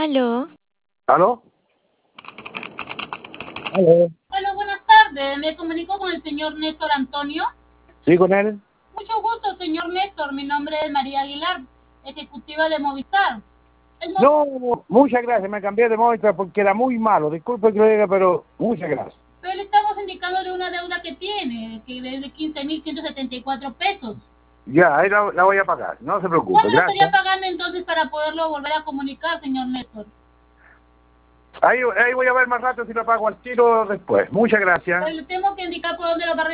Aló. ¿Aló? ¿Aló? Hola, buenas tardes. Me comunico con el señor Néstor Antonio. ¿Sí, con él? Mucho gusto, señor Néstor. Mi nombre es María Aguilar, ejecutiva de Movistar. No, muchas gracias. Me cambié de Movistar porque era muy malo. Disculpe que lo diga, pero muchas gracias. Pero le estamos indicando de una deuda que tiene, que es de 15.174 pesos. Ya, ahí la voy a pagar. No se preocupe. ¿Cuándo lo Gracias. estaría pagando entonces para poderlo volver a comunicar, señor Néstor? Ahí voy a ver más rato si lo pago al tiro después. Muchas gracias. Pero le tengo que indicar por dónde lo va a